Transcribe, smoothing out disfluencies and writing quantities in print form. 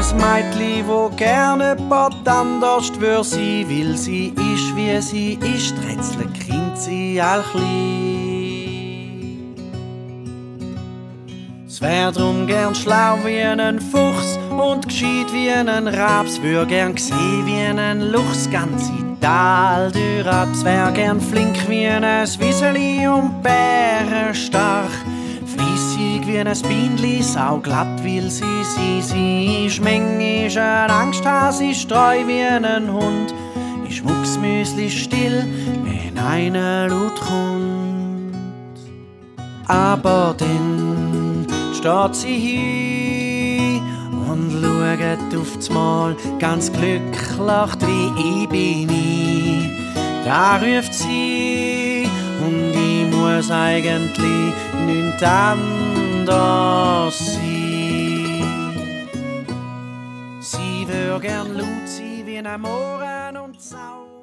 Mädchen, wo gerne jemand anders wür sie, weil sie ist, wie sie ist, rätsle Kind sie all klein. Es wär drum gern schlau wie ein Fuchs und gescheit wie ein Raps, wür gern gseh wie ein Luchs, ganz Tal durch ab. Es wär gern flink wie ein Wieseli und bärenstark, fließig wie ein Bienli, sauglatt will sie ist manchmal eine Angsthase, ist treu wie ein Hund, ist mucksmüsli still, wenn einer laut kommt. Aber dann steht sie hin und schaut auf's Mal ganz glücklich, lacht wie ich bin ich. Da ruft sie und ich muss eigentlich nichts anderes sein. Sie würde gern laut sein wie ein Mohren und Sau.